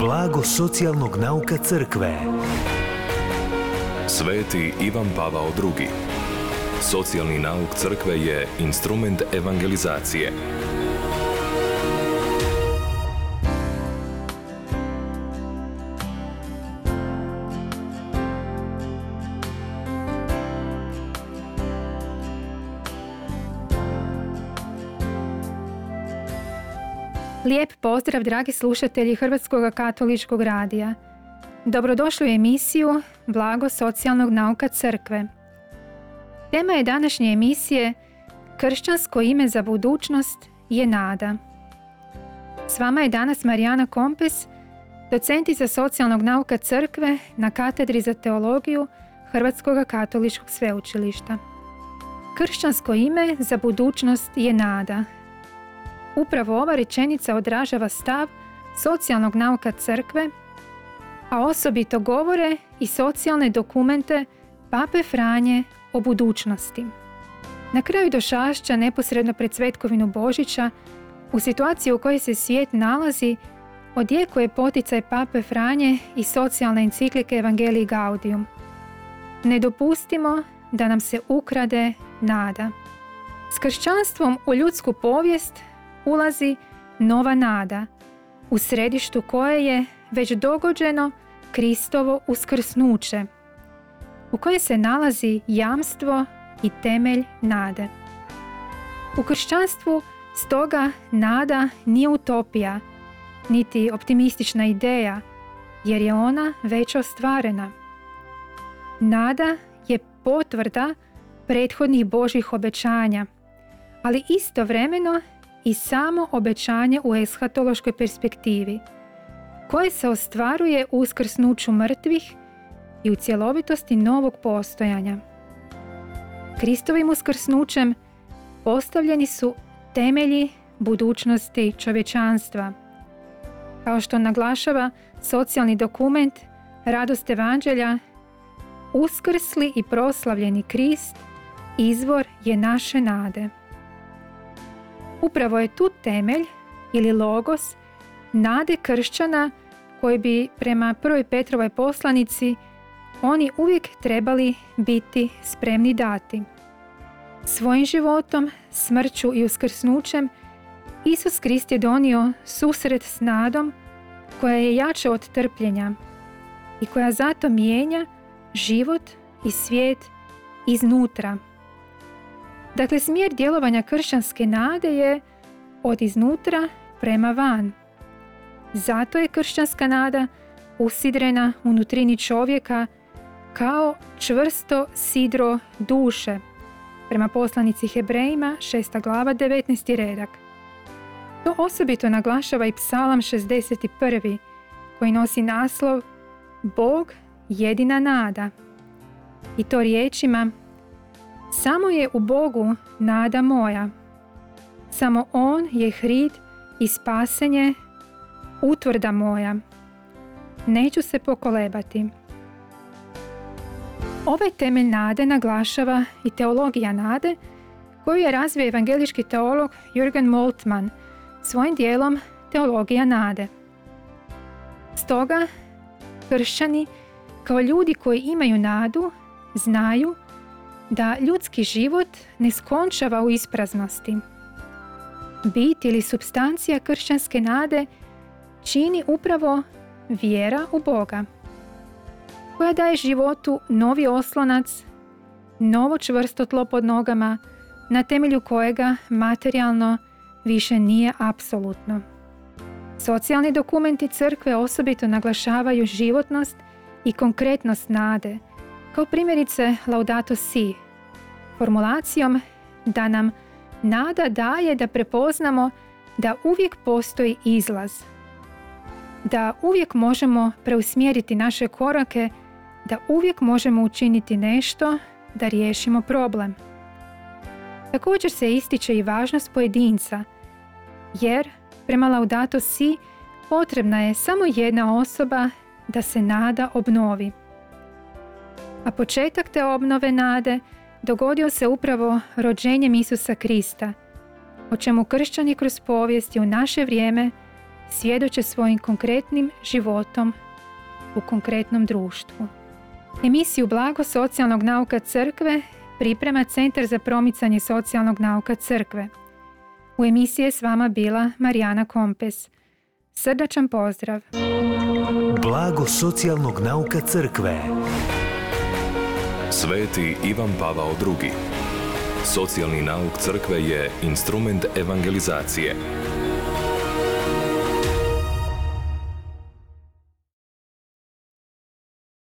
Blago socijalnog nauka crkve. Sveti Ivan Pavao II. Socijalni nauk crkve je instrument evangelizacije. Lijep pozdrav, dragi slušatelji Hrvatskog katoličkog radija. Dobrodošli u emisiju Blago socijalnog nauka crkve. Tema je današnje emisije Kršćansko ime za budućnost je nada. S vama je danas Marijana Kompes, docentica socijalnog nauka crkve na katedri za teologiju Hrvatskog katoličkog sveučilišta. Kršćansko ime za budućnost je nada. Upravo ova rečenica odražava stav socijalnog nauka crkve, a osobito govore i socijalne dokumente Pape Franje o budućnosti. Na kraju došašća, neposredno pred svetkovinu Božića, u situaciji u kojoj se svijet nalazi, odjekuje poticaj Pape Franje i socijalne enciklike Evangelii Gaudium. Ne dopustimo da nam se ukrade nada. S kršćanstvom u ljudsku povijest ulazi nova nada, u središtu koje je već dogođeno Kristovo uskrsnuće, u kojem se nalazi jamstvo i temelj nade. U kršćanstvu stoga nada nije utopija, niti optimistična ideja, jer je ona već ostvarena. Nada je potvrda prethodnih Božjih obećanja, ali istovremeno i samo obećanje u eshatološkoj perspektivi, koje se ostvaruje u uskrsnuću mrtvih i u cjelovitosti novog postojanja. Kristovim uskrsnućem postavljeni su temelji budućnosti čovječanstva. Kao što naglašava socijalni dokument Radost Evanđelja, uskrsli i proslavljeni Krist izvor je naše nade. Upravo je tu temelj ili logos nade kršćana koji bi prema 1. Petrovoj poslanici oni uvijek trebali biti spremni dati. Svojim životom, smrću i uskrsnućem Isus Krist je donio susret s nadom koja je jača od trpljenja i koja zato mijenja život i svijet iznutra. Dakle, smjer djelovanja kršćanske nade je od iznutra prema van. Zato je kršćanska nada usidrena u nutrini čovjeka kao čvrsto sidro duše, prema poslanici Hebrejima 6. glava 19. redak. To osobito naglašava i Psalam 61. koji nosi naslov Bog jedina nada. I to riječima: samo je u Bogu nada moja, samo On je hrid i spasenje, utvrda moja. Neću se pokolebati. Ovaj temelj nade naglašava i teologija nade koju je razvio evangelički teolog Jürgen Moltmann svojim dijelom Teologija nade. Stoga, kršćani kao ljudi koji imaju nadu znaju da ljudski život ne skončava u ispraznosti. Bit ili supstancija kršćanske nade čini upravo vjera u Boga, koja daje životu novi oslonac, novo čvrsto tlo pod nogama, na temelju kojega materijalno više nije apsolutno. Socijalni dokumenti crkve osobito naglašavaju životnost i konkretnost nade, kao primjerice Laudato Si, formulacijom da nam nada daje da prepoznamo da uvijek postoji izlaz, da uvijek možemo preusmjeriti naše korake, da uvijek možemo učiniti nešto da riješimo problem. Također se ističe i važnost pojedinca, jer prema Laudato Si potrebna je samo jedna osoba da se nada obnovi. A početak te obnove nade dogodio se upravo rođenjem Isusa Krista, o čemu kršćani kroz povijest i u naše vrijeme svjedoče svojim konkretnim životom u konkretnom društvu. Emisiju Blago socijalnog nauka crkve priprema Centar za promicanje socijalnog nauka crkve. U emisiji je s vama bila Marijana Kompes. Srdačan pozdrav! Blago socijalnog nauka crkve. Sveti Ivan Pavao II. Socijalni nauk crkve je instrument evangelizacije.